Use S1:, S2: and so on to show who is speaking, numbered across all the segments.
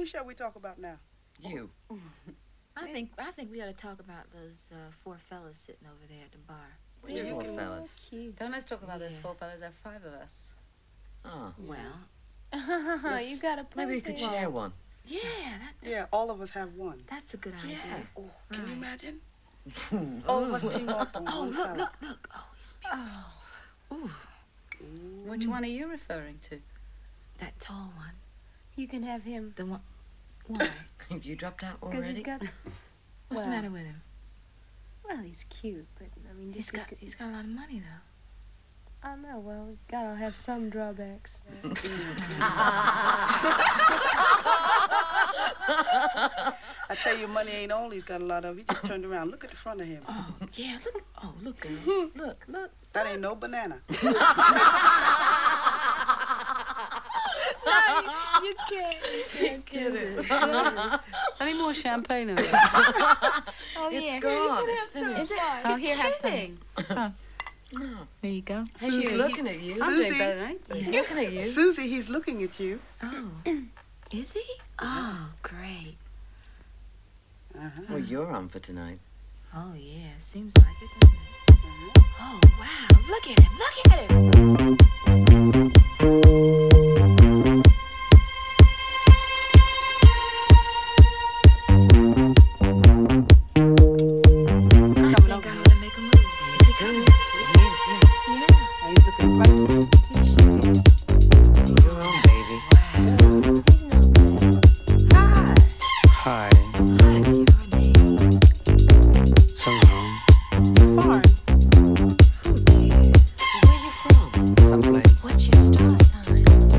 S1: Who shall we talk about now?
S2: You.
S3: I think we ought to talk about those four fellas sitting over there at the bar.
S2: Which four fellas?
S4: Cute. Don't let's talk about those four fellas. There are five of us.
S2: Oh.
S3: Well,
S4: You got a point.
S2: Maybe we could share one.
S3: yeah,
S1: Yeah, all of us have one.
S3: that's a good idea.
S1: Oh, can you
S3: Right.
S1: imagine? All of us team up on
S3: Oh,
S1: one
S3: look,
S1: side.
S3: look. Oh, he's beautiful. Ooh,
S4: Which one are you referring to?
S3: that tall one.
S4: You can have him.
S3: The one. Why?
S2: You dropped out
S4: Because
S2: already?
S4: he's got.
S3: What's
S4: Well,
S3: the matter with him?
S4: Well, he's cute, but I mean,
S3: He's
S4: just
S3: got a lot of money though.
S4: I know. Well, gotta have some drawbacks.
S1: I tell you, money ain't all he's got a lot of. He just turned around. Look at the front of him.
S3: Oh, yeah. Look. Oh, look, girls. Look.
S1: That ain't no banana.
S4: You can't get it. I need more champagne in it.
S3: Oh,
S2: It's gone. It's finished.
S3: Is it? Oh, here, have some. Oh. There you go.
S2: She's looking at you.
S4: I'm doing
S1: Susie.
S4: better than I think.
S2: He's looking at you.
S1: Susie, he's looking at you.
S3: Oh. Is he? Oh, great.
S2: Well, you're on for tonight.
S3: Oh, yeah. Seems like it, doesn't it? Oh, wow. Look at him. Look at him. I think I ought to make a move. Is he coming? Yeah.
S1: He's looking right.
S2: You're on, baby.
S3: Hi.
S5: Hi,
S3: What's your name?
S5: Salome.
S1: Fine.
S3: Who cares?
S2: Where you from?
S5: Someplace.
S3: What's your star sign?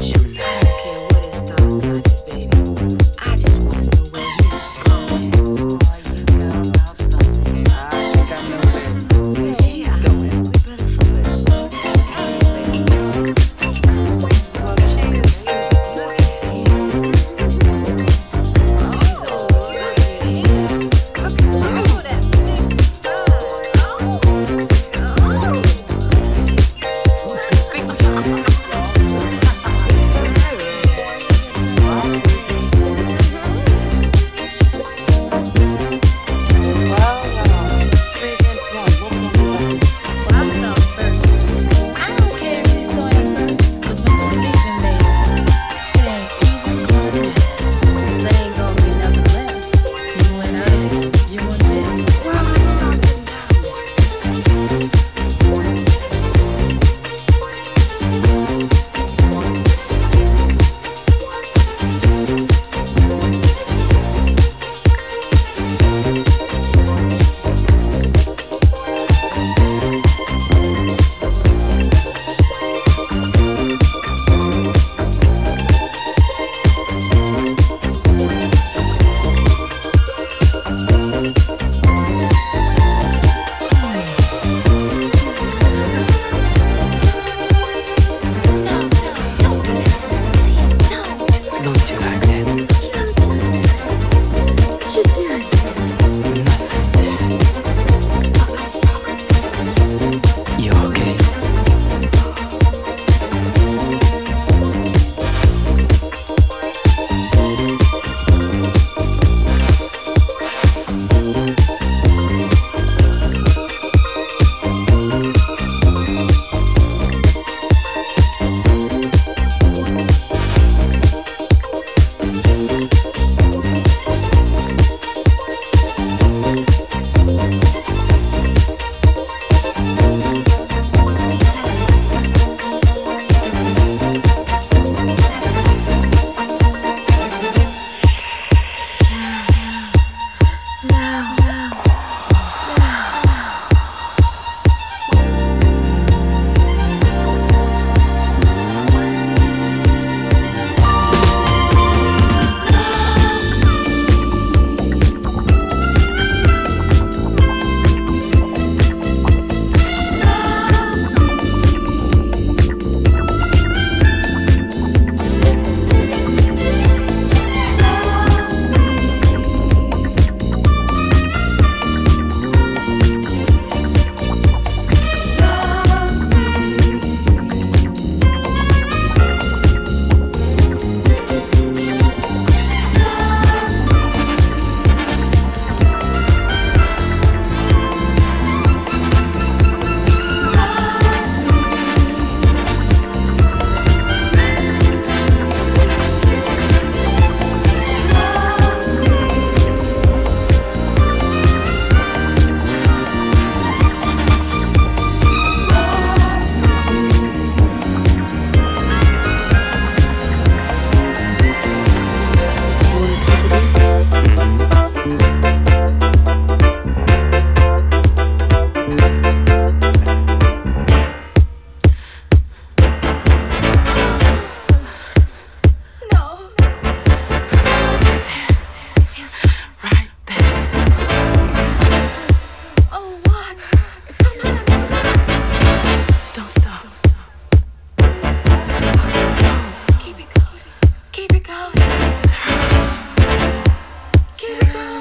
S3: Keep it going.